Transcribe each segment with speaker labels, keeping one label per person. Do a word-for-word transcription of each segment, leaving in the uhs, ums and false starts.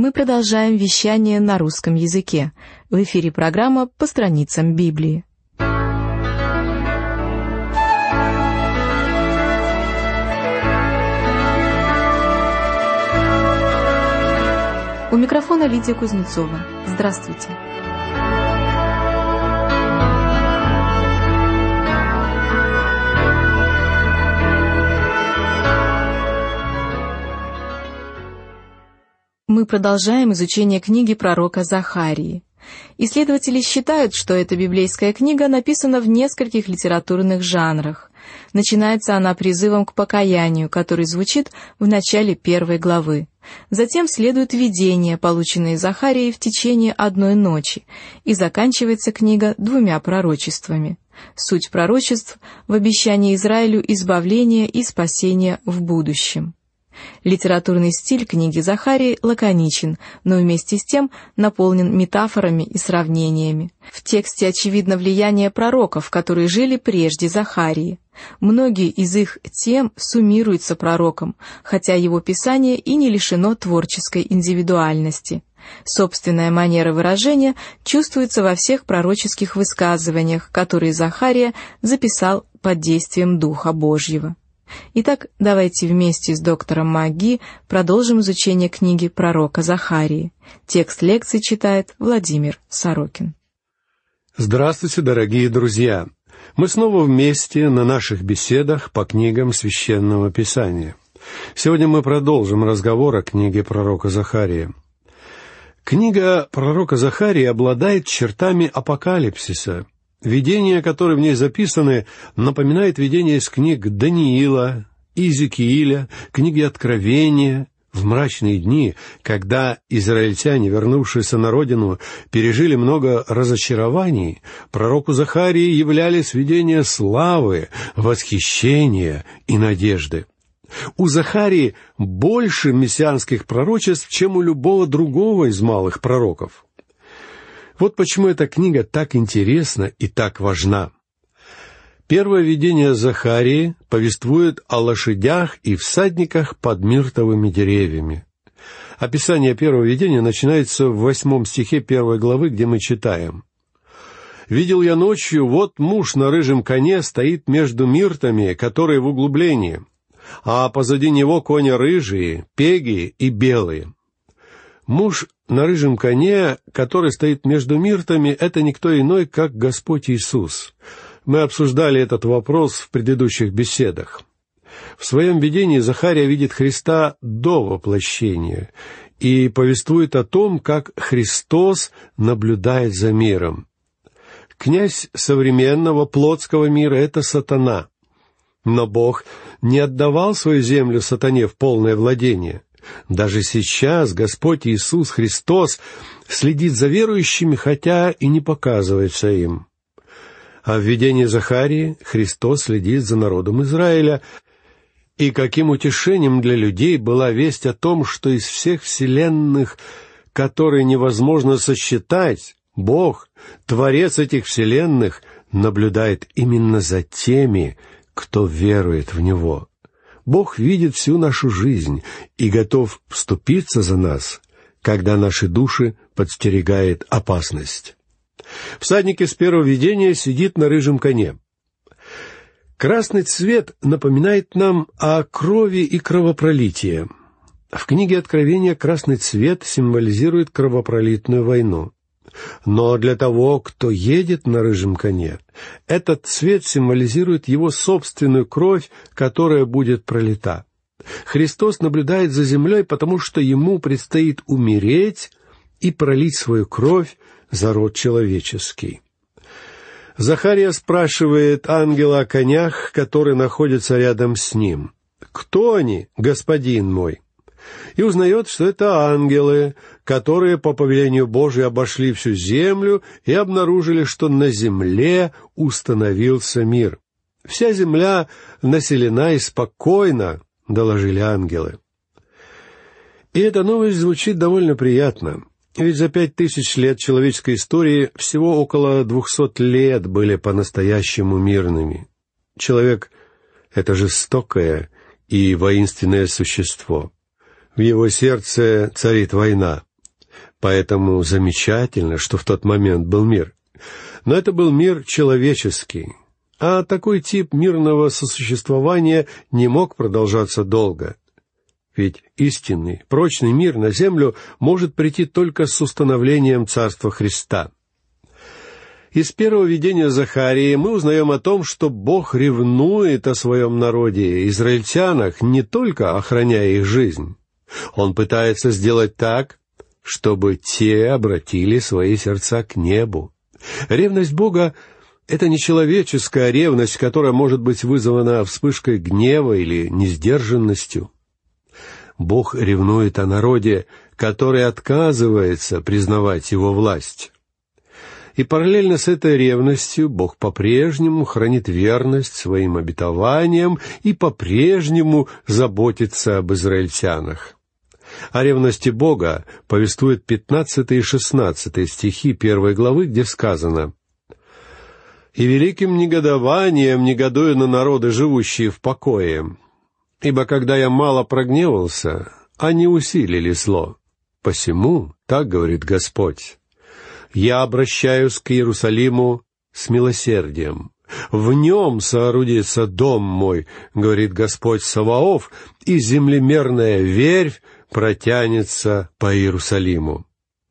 Speaker 1: Мы продолжаем вещание на русском языке. В эфире программа «По страницам Библии». У микрофона Лидия Кузнецова. Здравствуйте. Мы продолжаем изучение книги пророка Захарии. Исследователи считают, что эта библейская книга написана в нескольких литературных жанрах. Начинается она призывом к покаянию, который звучит в начале первой главы. Затем следует видение, полученное Захарией в течение одной ночи, и заканчивается книга двумя пророчествами. Суть пророчеств в обещании Израилю избавления и спасения в будущем. Литературный стиль книги Захарии лаконичен, но вместе с тем наполнен метафорами и сравнениями. В тексте очевидно влияние пророков, которые жили прежде Захарии. Многие из их тем суммируются пророком, хотя его писание и не лишено творческой индивидуальности. Собственная манера выражения чувствуется во всех пророческих высказываниях, которые Захария записал под действием Духа Божьего. Итак, давайте вместе с доктором Маги продолжим изучение книги пророка Захарии. Текст лекции читает Владимир Сорокин.
Speaker 2: Здравствуйте, дорогие друзья! Мы снова вместе на наших беседах по книгам Священного Писания. Сегодня мы продолжим разговор о книге пророка Захарии. Книга пророка Захарии обладает чертами апокалипсиса. Видения, которые в ней записаны, напоминают видения из книг Даниила, Иезекииля, книги Откровения. В мрачные дни, когда израильтяне, вернувшиеся на родину, пережили много разочарований, пророку Захарии являлись видения славы, восхищения и надежды. У Захарии больше мессианских пророчеств, чем у любого другого из малых пророков. Вот почему эта книга так интересна и так важна. Первое видение Захарии повествует о лошадях и всадниках под миртовыми деревьями. Описание первого видения начинается в восьмом стихе первой главы, где мы читаем: «Видел я ночью, вот муж на рыжем коне стоит между миртами, которые в углублении, а позади него кони рыжие, пеги и белые». Муж на рыжем коне, который стоит между миртами, это никто иной, как Господь Иисус. Мы обсуждали этот вопрос в предыдущих беседах. В своем видении Захария видит Христа до воплощения и повествует о том, как Христос наблюдает за миром. Князь современного плотского мира — это сатана. Но Бог не отдавал свою землю сатане в полное владение. Даже сейчас Господь Иисус Христос следит за верующими, хотя и не показывается им. А в видении Захарии Христос следит за народом Израиля. И каким утешением для людей была весть о том, что из всех вселенных, которые невозможно сосчитать, Бог, Творец этих вселенных, наблюдает именно за теми, кто верует в Него. Бог видит всю нашу жизнь и готов вступиться за нас, когда наши души подстерегает опасность. Всадник из первого видения сидит на рыжем коне. Красный цвет напоминает нам о крови и кровопролитии. В книге Откровения красный цвет символизирует кровопролитную войну. Но для того, кто едет на рыжем коне, этот цвет символизирует его собственную кровь, которая будет пролита. Христос наблюдает за землей, потому что ему предстоит умереть и пролить свою кровь за род человеческий. Захария спрашивает ангела о конях, которые находятся рядом с ним: «Кто они, господин мой?» И узнает, что это ангелы, которые по повелению Божию обошли всю землю и обнаружили, что на земле установился мир. «Вся земля населена и спокойна», — доложили ангелы. И эта новость звучит довольно приятно. Ведь за пять тысяч лет человеческой истории всего около двухсот лет были по-настоящему мирными. Человек — это жестокое и воинственное существо. В его сердце царит война. Поэтому замечательно, что в тот момент был мир. Но это был мир человеческий, а такой тип мирного сосуществования не мог продолжаться долго. Ведь истинный, прочный мир на землю может прийти только с установлением Царства Христа. Из первого видения Захарии мы узнаем о том, что Бог ревнует о своем народе, израильтянах, не только охраняя их жизнь. Он пытается сделать так, чтобы те обратили свои сердца к небу. Ревность Бога — это не человеческая ревность, которая может быть вызвана вспышкой гнева или несдержанностью. Бог ревнует о народе, который отказывается признавать его власть. И параллельно с этой ревностью Бог по-прежнему хранит верность своим обетованиям и по-прежнему заботится об израильтянах. О ревности Бога повествуют пятнадцатый и шестнадцатый стихи первой главы, где сказано: «И великим негодованием негодую на народы, живущие в покое. Ибо когда я мало прогневался, они усилили зло. Посему, так говорит Господь, я обращаюсь к Иерусалиму с милосердием. В нем соорудится дом мой, говорит Господь Саваоф, и землемерная верфь протянется по Иерусалиму».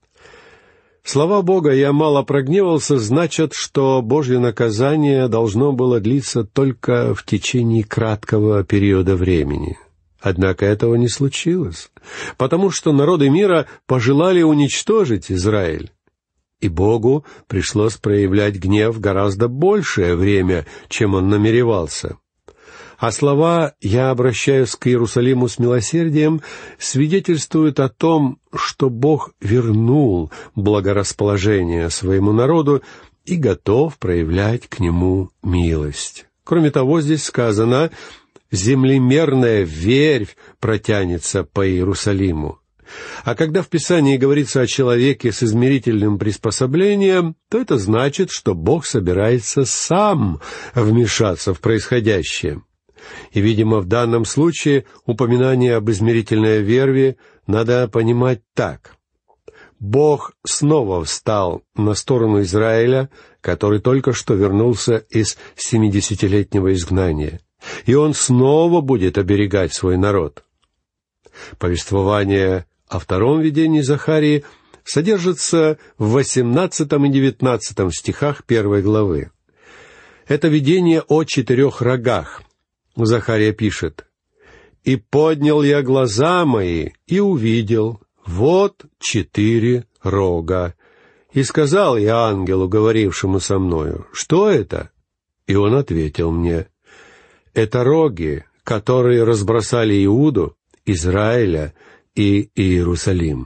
Speaker 2: Слова Бога «я мало прогневался» значат, что Божье наказание должно было длиться только в течение краткого периода времени. Однако этого не случилось, потому что народы мира пожелали уничтожить Израиль. И Богу пришлось проявлять гнев гораздо большее время, чем Он намеревался. А слова «я обращаюсь к Иерусалиму с милосердием» свидетельствуют о том, что Бог вернул благорасположение своему народу и готов проявлять к нему милость. Кроме того, здесь сказано «землемерная верфь протянется по Иерусалиму». А когда в Писании говорится о человеке с измерительным приспособлением, то это значит, что Бог собирается сам вмешаться в происходящее. И, видимо, в данном случае упоминание об измерительной верви надо понимать так. Бог снова встал на сторону Израиля, который только что вернулся из семидесятилетнего изгнания, и Он снова будет оберегать свой народ. Повествование о втором видении Захарии содержится в восемнадцатом и девятнадцатом стихах первой главы. Это видение о четырех рогах. Захария пишет: «И поднял я глаза мои, и увидел, вот четыре рога. И сказал я ангелу, говорившему со мною: что это? И он ответил мне: это роги, которые разбросали Иуду, Израиля и Иерусалим».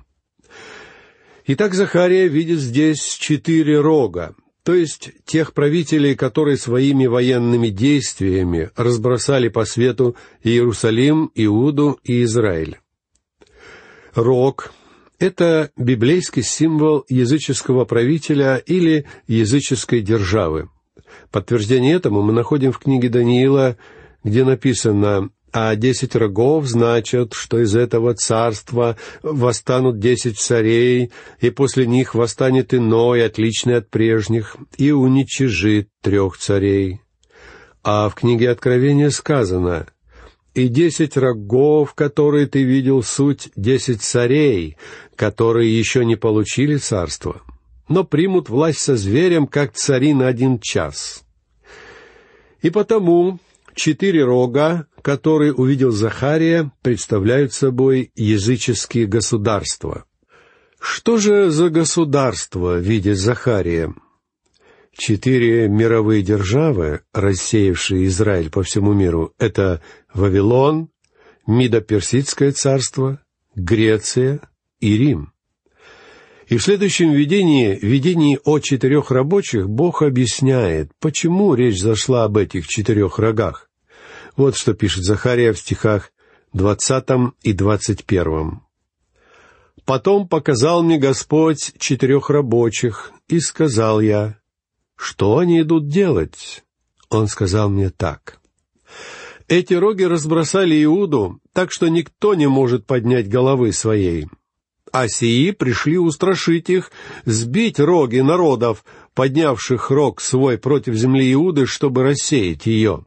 Speaker 2: Итак, Захария видит здесь четыре рога, то есть тех правителей, которые своими военными действиями разбросали по свету Иерусалим, Иуду и Израиль. Рог — это библейский символ языческого правителя или языческой державы. Подтверждение этому мы находим в книге Даниила, где написано: «А десять рогов значат, что из этого царства восстанут десять царей, и после них восстанет иной, отличный от прежних, и уничижит трех царей». А в книге Откровения сказано: «И десять рогов, которые ты видел, суть десять царей, которые еще не получили царство, но примут власть со зверем, как цари на один час». И потому четыре рога, которые увидел Захария, представляют собой языческие государства. Что же за государство видит Захария? Четыре мировые державы, рассеявшие Израиль по всему миру, это Вавилон, Мидо-Персидское царство, Греция и Рим. И в следующем видении, видении о четырех рабочих, Бог объясняет, почему речь зашла об этих четырех рогах. Вот что пишет Захария в стихах двадцатом и двадцать первом. «Потом показал мне Господь четырех рабочих, и сказал я: что они идут делать? Он сказал мне так: эти роги разбросали Иуду, так что никто не может поднять головы своей. А сии пришли устрашить их, сбить роги народов, поднявших рог свой против земли Иуды, чтобы рассеять ее».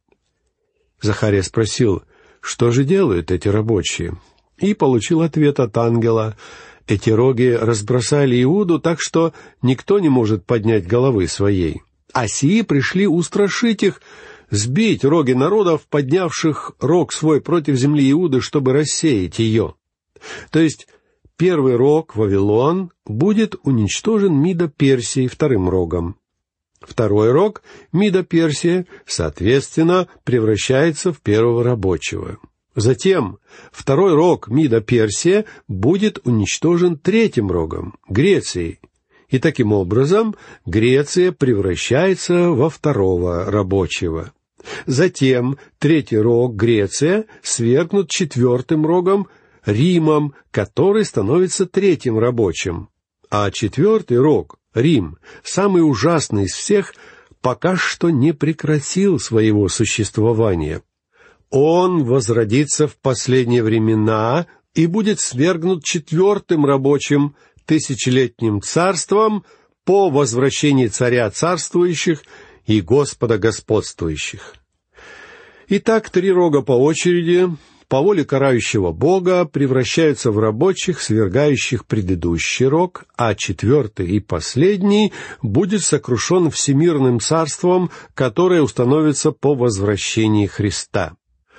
Speaker 2: Захария спросил, что же делают эти рабочие, и получил ответ от ангела: эти роги разбросали Иуду так, что никто не может поднять головы своей. А сии пришли устрашить их, сбить роги народов, поднявших рог свой против земли Иуды, чтобы рассеять ее. То есть первый рог, Вавилон, будет уничтожен Мидо-Персией вторым рогом. Второй рог, Мидо-Персия, соответственно, превращается в первого рабочего. Затем второй рог, Мидо-Персия, будет уничтожен третьим рогом, Грецией. И таким образом Греция превращается во второго рабочего. Затем третий рог, Греция, свергнут четвертым рогом, Римом, который становится третьим рабочим. А четвертый рог, Рим, самый ужасный из всех, пока что не прекратил своего существования. Он возродится в последние времена и будет свергнут четвертым рабочим тысячелетним царством по возвращении царя царствующих и Господа господствующих. Итак, три рога по очереди, по воле карающего Бога, превращаются в рабочих, свергающих предыдущий рог, а четвертый и последний будет сокрушен всемирным царством, которое установится по возвращении Христа.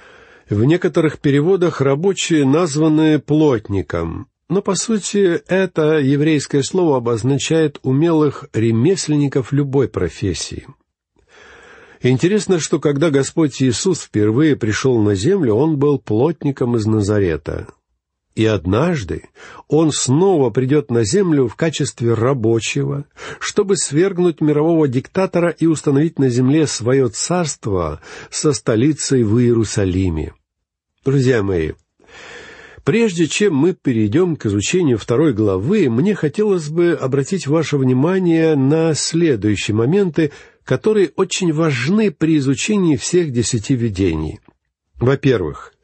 Speaker 2: В некоторых переводах рабочие названы плотником, но, по сути, это еврейское слово обозначает умелых ремесленников любой профессии. Интересно, что когда Господь Иисус впервые пришел на землю, Он был плотником из Назарета. И однажды Он снова придет на землю в качестве рабочего, чтобы свергнуть мирового диктатора и установить на земле свое царство со столицей в Иерусалиме. Друзья мои, прежде чем мы перейдем к изучению второй главы, мне хотелось бы обратить ваше внимание на следующие моменты, которые очень важны при изучении всех десяти видений. Во-первых,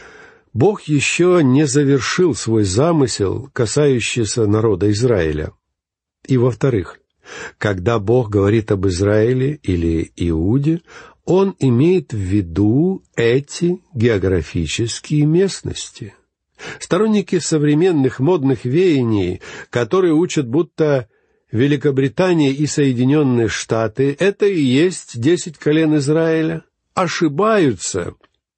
Speaker 2: Бог еще не завершил свой замысел, касающийся народа Израиля. И во-вторых, когда Бог говорит об Израиле или Иуде, Он имеет в виду эти географические местности. Сторонники современных модных веяний, которые учат, будто Великобритания и Соединенные Штаты — это и есть десять колен Израиля, ошибаются.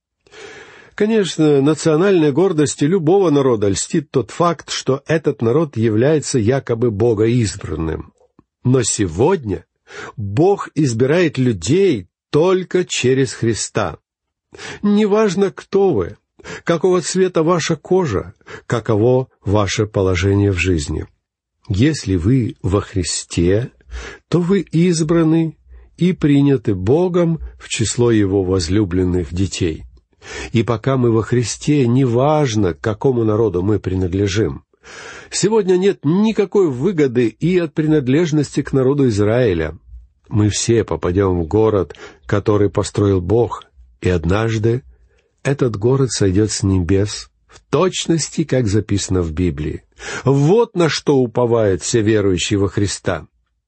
Speaker 2: Конечно, национальной гордости любого народа льстит тот факт, что этот народ является якобы богоизбранным. Но сегодня Бог избирает людей только через Христа. Неважно, кто вы, какого цвета ваша кожа, каково ваше положение в жизни. Если вы во Христе, то вы избраны и приняты Богом в число Его возлюбленных детей. И пока мы во Христе, неважно, к какому народу мы принадлежим. Сегодня нет никакой выгоды и от принадлежности к народу Израиля. Мы все попадем в город, который построил Бог, и однажды этот город сойдет с небес, в точности, как записано в Библии. Вот на что уповают все верующие во Христа.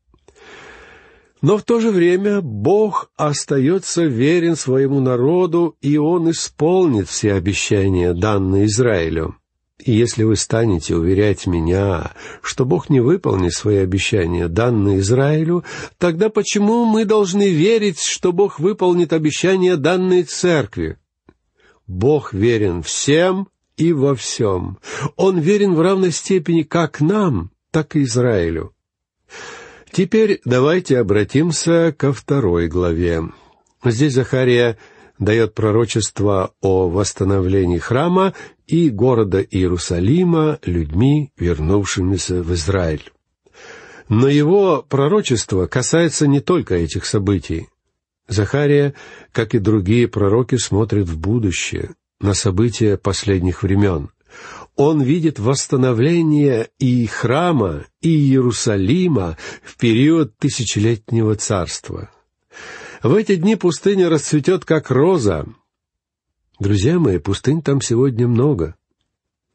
Speaker 2: Но в то же время Бог остается верен своему народу, и Он исполнит все обещания, данные Израилю. И если вы станете уверять меня, что Бог не выполнит свои обещания, данные Израилю, тогда почему мы должны верить, что Бог выполнит обещания, данные Церкви? Бог верен всем и во всем. Он верен в равной степени как нам, так и Израилю. Теперь давайте обратимся ко второй главе. Здесь Захария дает пророчество о восстановлении храма и города Иерусалима людьми, вернувшимися в Израиль. Но его пророчество касается не только этих событий. Захария, как и другие пророки, смотрит в будущее, на события последних времен. Он видит восстановление и храма, и Иерусалима в период тысячелетнего царства. В эти дни пустыня расцветет, как роза. Друзья мои, пустынь там сегодня много.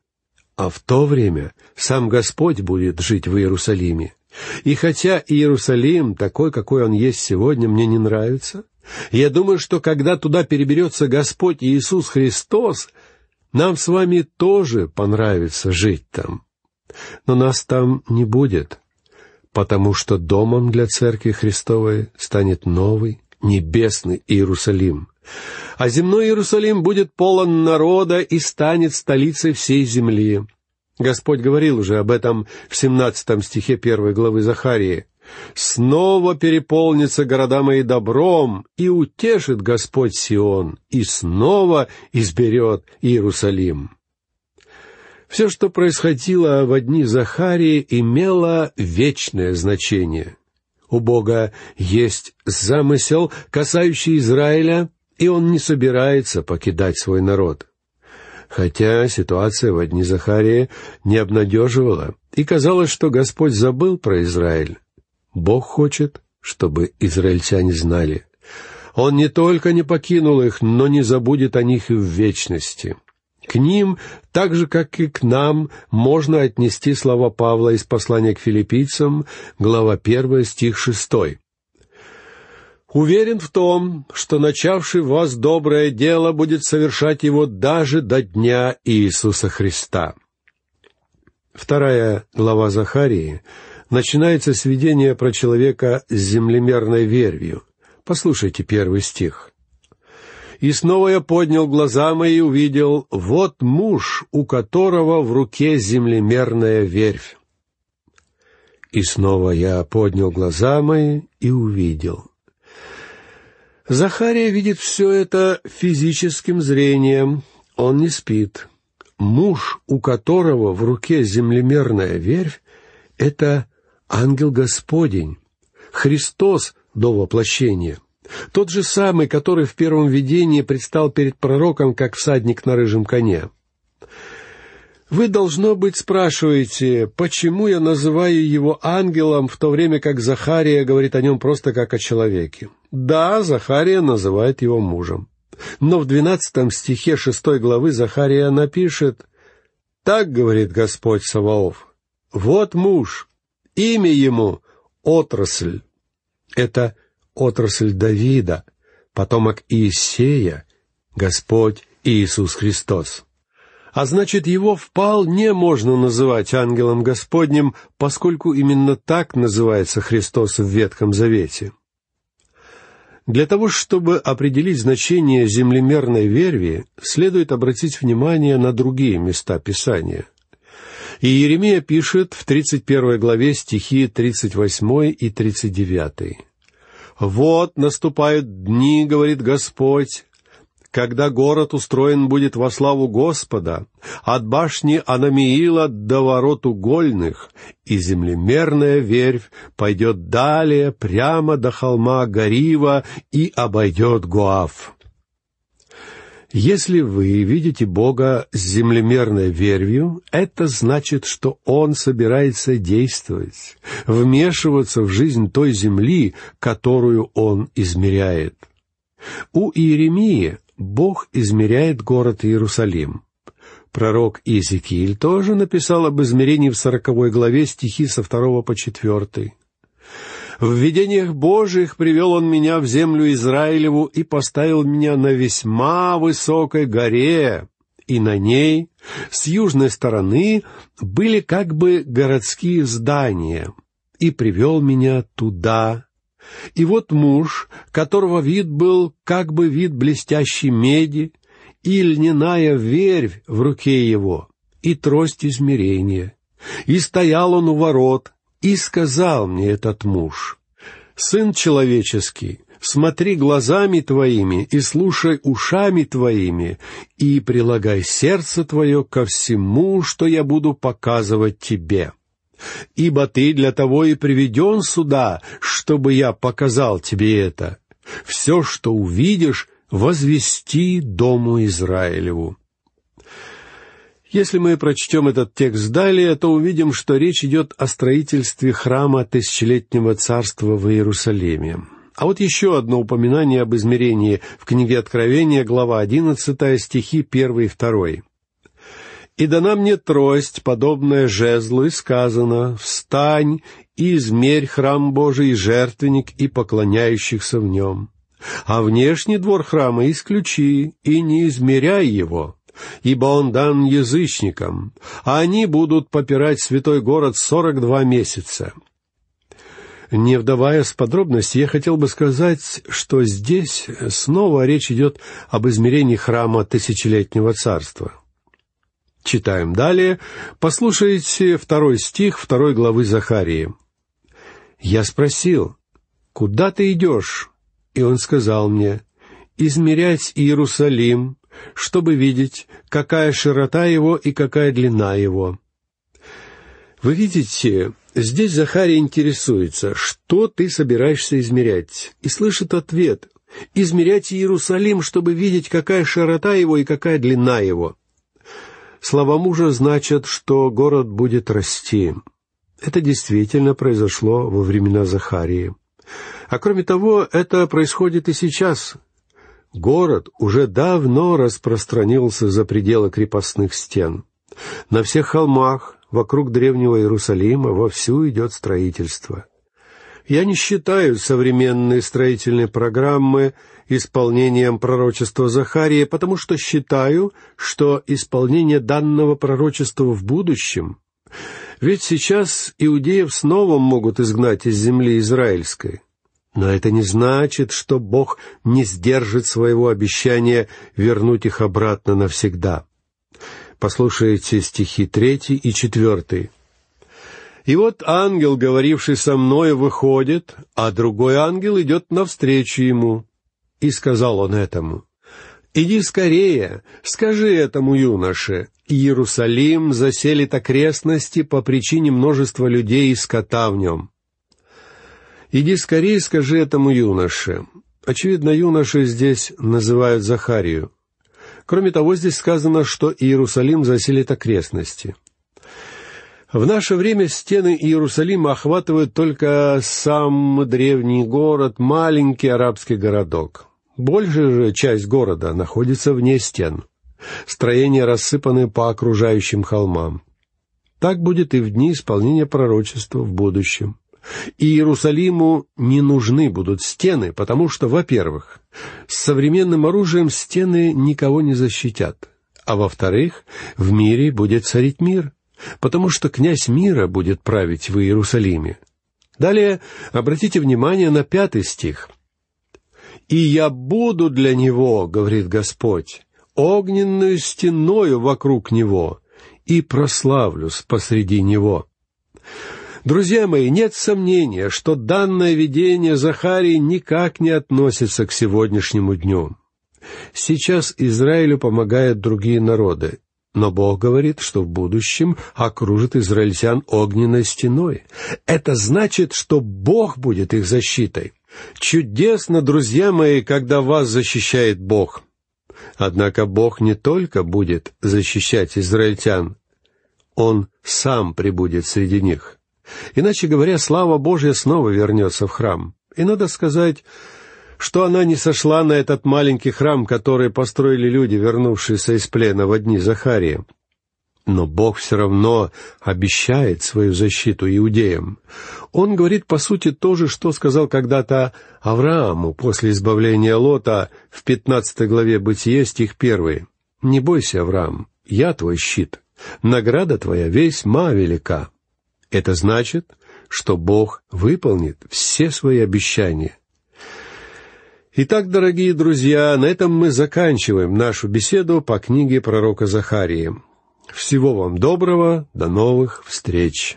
Speaker 2: А в то время сам Господь будет жить в Иерусалиме. И хотя Иерусалим, такой, какой он есть сегодня, мне не нравится, я думаю, что когда туда переберется Господь Иисус Христос, нам с вами тоже понравится жить там. Но нас там не будет, потому что домом для Церкви Христовой станет новый небесный Иерусалим. А земной Иерусалим будет полон народа и станет столицей всей земли. Господь говорил уже об этом в семнадцатом стихе первой главы Захарии. «Снова переполнится города мои добром, и утешит Господь Сион, и снова изберет Иерусалим». Все, что происходило в дни Захарии, имело вечное значение. У Бога есть замысел, касающий Израиля, и Он не собирается покидать свой народ. Хотя ситуация в дни Захарии не обнадеживала, и казалось, что Господь забыл про Израиль. Бог хочет, чтобы израильтяне знали. Он не только не покинул их, но не забудет о них и в вечности. К ним, так же, как и к нам, можно отнести слова Павла из послания к филиппийцам, глава первая, стих шестой. «Уверен в том, что начавший в вас доброе дело будет совершать его даже до дня Иисуса Христа». Вторая глава Захарии начинается с видения про человека с землемерной вервью. Послушайте первый стих. «И снова я поднял глаза мои и увидел, вот муж, у которого в руке землемерная вервь. И снова я поднял глаза мои и увидел». Захария видит все это физическим зрением. Он не спит. Муж, у которого в руке землемерная вервь, — это ангел Господень, Христос до воплощения. Тот же самый, который в первом видении предстал перед пророком, как всадник на рыжем коне. Вы, должно быть, спрашиваете, почему я называю его ангелом, в то время как Захария говорит о нем просто как о человеке. Да, Захария называет его мужем. Но в двенадцатом стихе шестой главы Захария напишет: «Так говорит Господь Саваоф, вот муж, имя ему Отрасль». Это отрасль Давида, потомок Иисея, Господь Иисус Христос. А значит, его вполне можно называть ангелом Господним, поскольку именно так называется Христос в Ветхом Завете. Для того, чтобы определить значение землемерной верви, следует обратить внимание на другие места Писания. И Иеремия пишет в тридцать первой главе стихи тридцать восьмой и тридцать девятый. «Вот наступают дни, — говорит Господь, — когда город устроен будет во славу Господа, от башни Анамиила до ворот угольных, и землемерная вервь пойдет далее прямо до холма Гарива и обойдет Гоав». Если вы видите Бога с землемерной вервью, это значит, что Он собирается действовать, вмешиваться в жизнь той земли, которую Он измеряет. У Иеремии Бог измеряет город Иерусалим. Пророк Иезекииль тоже написал об измерении в сороковой главе стихи со второго по четвертый. «В видениях Божиих привел он меня в землю Израилеву и поставил меня на весьма высокой горе, и на ней с южной стороны были как бы городские здания, и привел меня туда. И вот муж, которого вид был как бы вид блестящей меди, и льняная вервь в руке его, и трость измерения. И стоял он у ворот, и сказал мне этот муж: «Сын человеческий, смотри глазами твоими и слушай ушами твоими, и прилагай сердце твое ко всему, что я буду показывать тебе. Ибо ты для того и приведен сюда, чтобы я показал тебе это. Все, что увидишь, возвести дому Израилеву». Если мы прочтем этот текст далее, то увидим, что речь идет о строительстве храма тысячелетнего царства в Иерусалиме. А вот еще одно упоминание об измерении в книге Откровения, глава одиннадцатая, стихи первый и второй. И дана мне трость, подобная жезлу, и сказано: «Встань и измерь храм Божий и жертвенник, и поклоняющихся в нем. А внешний двор храма исключи, и не измеряй его, ибо он дан язычникам, а они будут попирать святой город сорок два месяца». Не вдаваясь в подробности, я хотел бы сказать, что здесь снова речь идет об измерении храма тысячелетнего царства. Читаем далее. Послушайте второй стих второй главы Захарии. «Я спросил: куда ты идешь? И он сказал мне: измерять Иерусалим, чтобы видеть, какая широта его и какая длина его». Вы видите, здесь Захария интересуется, что ты собираешься измерять, и слышит ответ: измерять Иерусалим, чтобы видеть, какая широта его и какая длина его. Слова мужа значат, что город будет расти. Это действительно произошло во времена Захарии. А кроме того, это происходит и сейчас. Город уже давно распространился за пределы крепостных стен. На всех холмах вокруг древнего Иерусалима вовсю идет строительство. Я не считаю современные строительные программы исполнением пророчества Захарии, потому что считаю, что исполнение данного пророчества в будущем. Ведь сейчас иудеев снова могут изгнать из земли израильской. Но это не значит, что Бог не сдержит своего обещания вернуть их обратно навсегда. Послушайте стихи третий и четвертый. «И вот ангел, говоривший со мною, выходит, а другой ангел идет навстречу ему. И сказал он этому: иди скорее, скажи этому юноше: Иерусалим заселит окрестности по причине множества людей и скота в нем». «Иди скорее, скажи этому юноше». Очевидно, юношей здесь называют Захарию. Кроме того, здесь сказано, что Иерусалим заселит окрестности. В наше время стены Иерусалима охватывают только сам древний город, маленький арабский городок. Большая же часть города находится вне стен. Строения рассыпаны по окружающим холмам. Так будет и в дни исполнения пророчества в будущем. И Иерусалиму не нужны будут стены, потому что, во-первых, с современным оружием стены никого не защитят, а во-вторых, в мире будет царить мир, потому что князь мира будет править в Иерусалиме. Далее обратите внимание на пятый стих. «И я буду для него, — говорит Господь, — огненную стеною вокруг него, и прославлюсь посреди него». Друзья мои, нет сомнения, что данное видение Захарии никак не относится к сегодняшнему дню. Сейчас Израилю помогают другие народы, но Бог говорит, что в будущем окружит израильтян огненной стеной. Это значит, что Бог будет их защитой. Чудесно, друзья мои, когда вас защищает Бог. Однако Бог не только будет защищать израильтян, Он сам пребудет среди них. Иначе говоря, слава Божья снова вернется в храм. И надо сказать, что она не сошла на этот маленький храм, который построили люди, вернувшиеся из плена во дни Захарии. Но Бог все равно обещает свою защиту иудеям. Он говорит, по сути, то же, что сказал когда-то Аврааму после избавления Лота в пятнадцатой главе Бытие, стих первый. «Не бойся, Авраам, я твой щит, награда твоя весьма велика». Это значит, что Бог выполнит все свои обещания. Итак, дорогие друзья, на этом мы заканчиваем нашу беседу по книге пророка Захарии. Всего вам доброго, до новых встреч!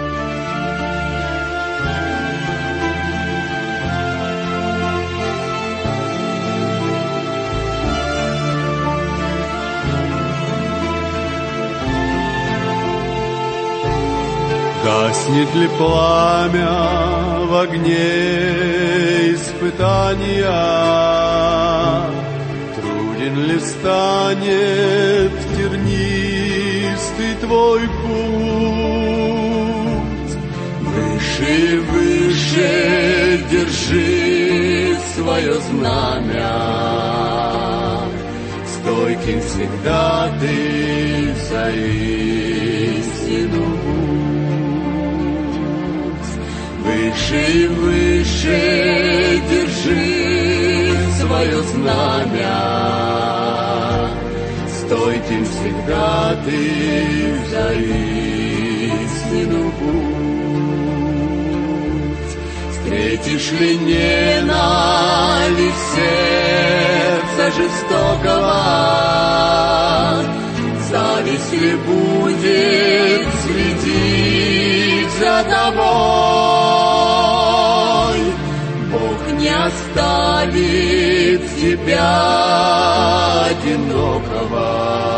Speaker 2: Гаснет ли пламя в огне испытания? Труден ли станет тернистый твой путь? Выше и выше держи свое знамя, стой к
Speaker 3: этим всегда ты за истину будь. Выше и выше держи свое знамя, стойте всегда ты за истину будь. Встретишь ли ненависть сердца жестокого, зависть ли будет следить за тобой, Бог не оставит тебя одинокого,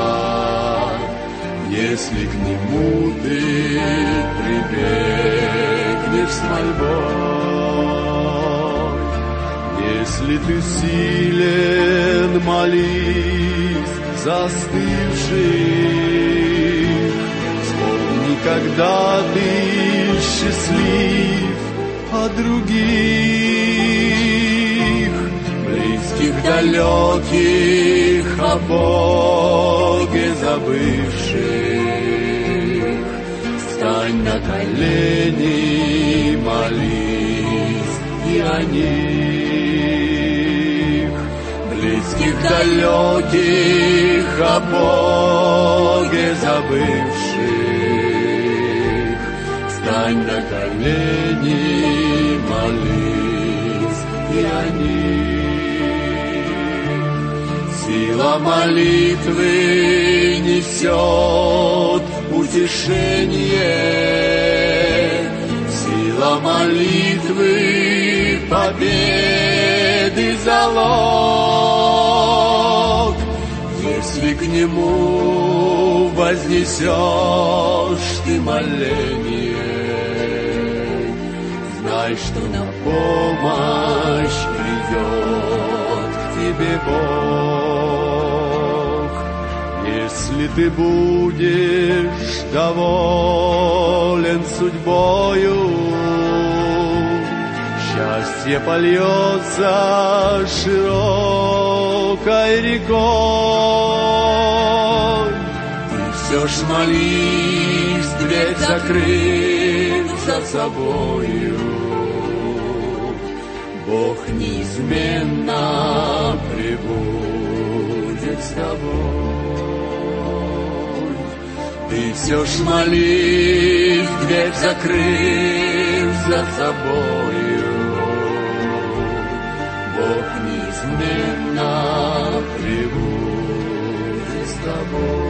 Speaker 3: если к Нему ты прибегнешь с мольбой. Если ты силен, молись застывших, вспомни, когда ты счастлив от других, близких, далеких, о Боге забывших. Встань на колени, молись и о них, близких, далеких, о Боге забывших. Встань на колени, молись и о них. Сила молитвы несет утешение, сила молитвы победы залог. Если к Нему вознесешь ты моление, знай, что на помощь придет к тебе Бог. Если ты будешь доволен судьбою, счастье польется широкой рекой. Ты все ж молись, дверь закрыв за собою, Бог неизменно пребудет с тобой. Ты все ж молись, дверь закрыв за собою, Бог неизменно пребудет с тобой.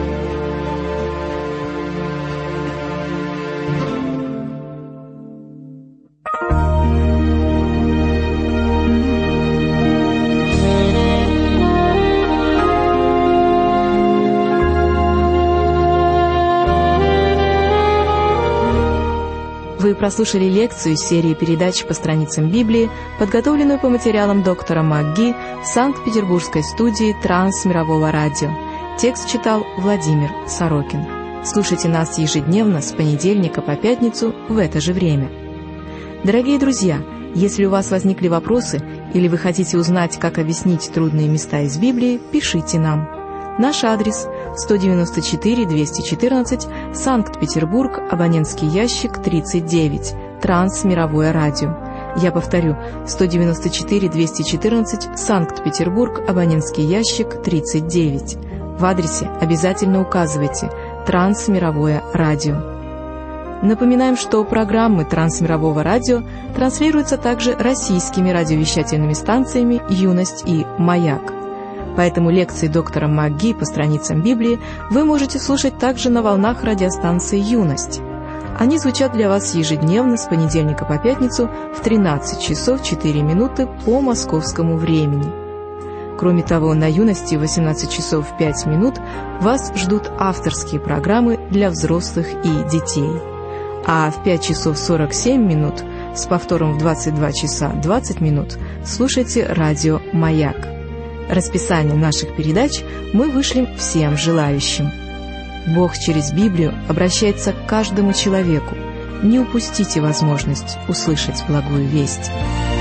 Speaker 1: Вы прослушали лекцию из серии передач по страницам Библии, подготовленную по материалам доктора МакГи в Санкт-Петербургской студии Трансмирового радио. Текст читал Владимир Сорокин. Слушайте нас ежедневно с понедельника по пятницу в это же время. Дорогие друзья, если у вас возникли вопросы или вы хотите узнать, как объяснить трудные места из Библии, пишите нам. Наш адрес – сто девяносто четыре двести четырнадцать, Санкт-Петербург, абонентский ящик тридцать девять, Трансмировое радио. Я повторю, сто девяносто четыре двести четырнадцать, Санкт-Петербург, абонентский ящик тридцать девять. В адресе обязательно указывайте «Трансмировое радио». Напоминаем, что программы Трансмирового радио транслируются также российскими радиовещательными станциями «Юность» и «Маяк». Поэтому лекции доктора МакГи по страницам Библии вы можете слушать также на волнах радиостанции «Юность». Они звучат для вас ежедневно с понедельника по пятницу в тринадцать часов четыре минуты по московскому времени. Кроме того, на «Юности» в восемнадцать часов пять минут вас ждут авторские программы для взрослых и детей. А в пять часов сорок семь минут с повтором в двадцать два часа двадцать минут слушайте радио «Маяк». Расписание наших передач мы вышлем всем желающим. Бог через Библию обращается к каждому человеку. Не упустите возможность услышать благую весть.